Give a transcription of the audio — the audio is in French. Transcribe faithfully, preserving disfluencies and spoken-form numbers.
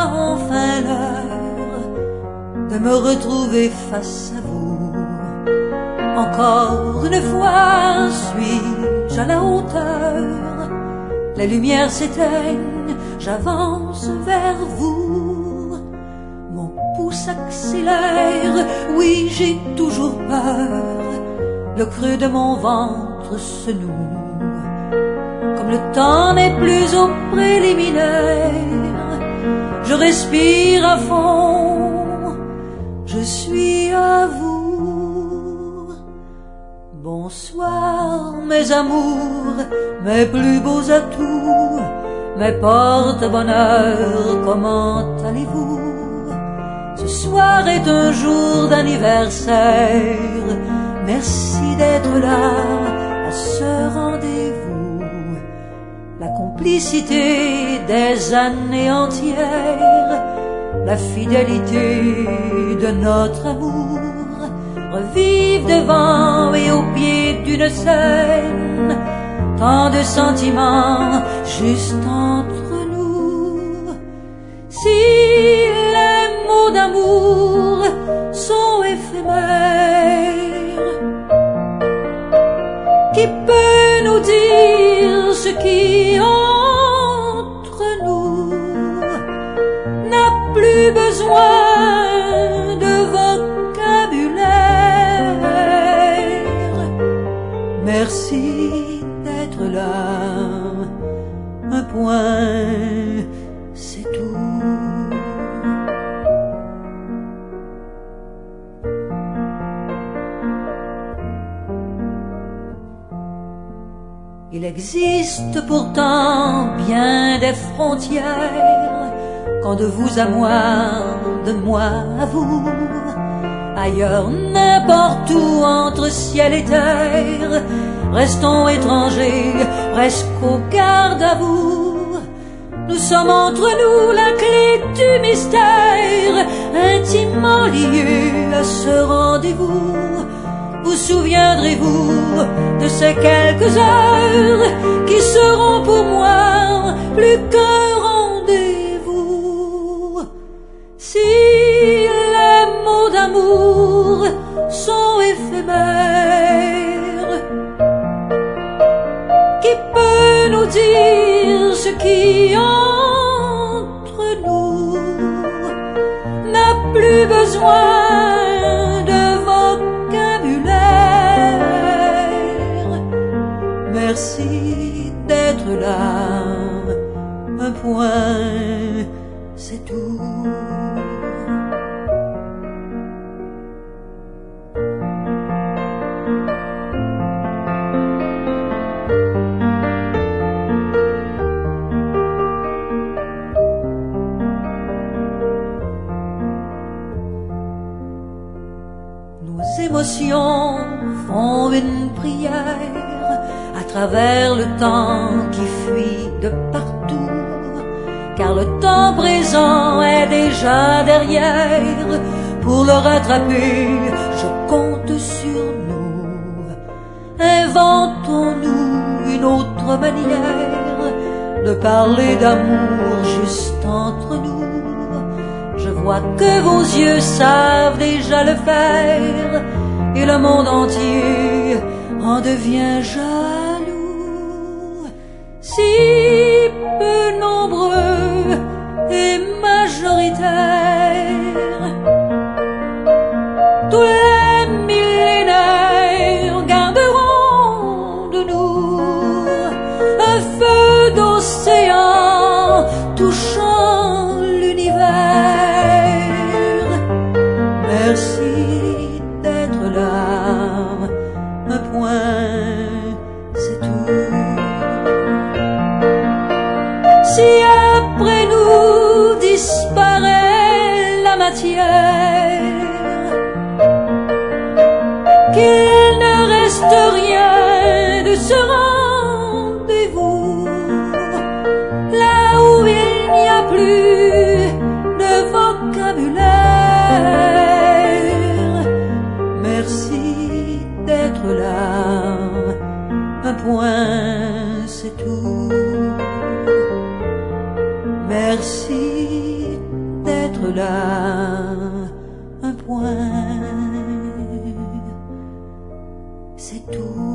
enfin l'heure de me retrouver face à vous. Encore une fois, suis-je à la hauteur? Les lumières s'éteignent, j'avance vers vous. Mon pouce accélère, oui, j'ai toujours peur. Le creux de mon ventre se noue. Comme le temps n'est plus au préliminaire, je respire à fond, je suis à vous. Bonsoir mes amours, mes plus beaux atouts, mes porte-bonheur, comment allez-vous? Ce soir est un jour d'anniversaire, merci d'être là à ce rendez-vous. La complicité des années entières, la fidélité de notre amour, revivent devant et au pied d'une scène, tant de sentiments juste entre nous. Si les mots d'amour sont éphémères, qui peut nous dire ce qui entre nous n'a plus besoin de vocabulaire? Merci d'être là, un point, c'est tout. Il existe pourtant bien des frontières, quand de vous à moi, de moi à vous. Ailleurs, n'importe où, entre ciel et terre, restons étrangers, presque au garde à vous. Nous sommes entre nous la clé du mystère, intimement liés à ce rendez-vous. Vous souviendrez-vous de ces quelques heures qui seront pour moi plus qu'un rendez-vous? Si les mots d'amour sont éphémères, qui peut nous dire ce qui entre nous n'a plus besoin de vocabulaire? Merci d'être là, un point, c'est tout. Nos émotions font une prière à travers le temps qui fuit de partout, car le temps présent est déjà derrière. Pour le rattraper, je compte sur nous. Inventons-nous une autre manière de parler d'amour juste entre nous. Je vois que vos yeux savent déjà le faire, et le monde entier en devient jaloux. Si peu nombreux et majoritaires, tous les millénaires garderont de nous un feu d'océan touchant l'univers. Merci d'être là, un point, c'est tout. Si après nous disparaît la matière, qu'il ne reste rien de ce rendez-vous, là où il n'y a plus de vocabulaire. Merci d'être là, un point, c'est tout. Merci là un point, c'est tout.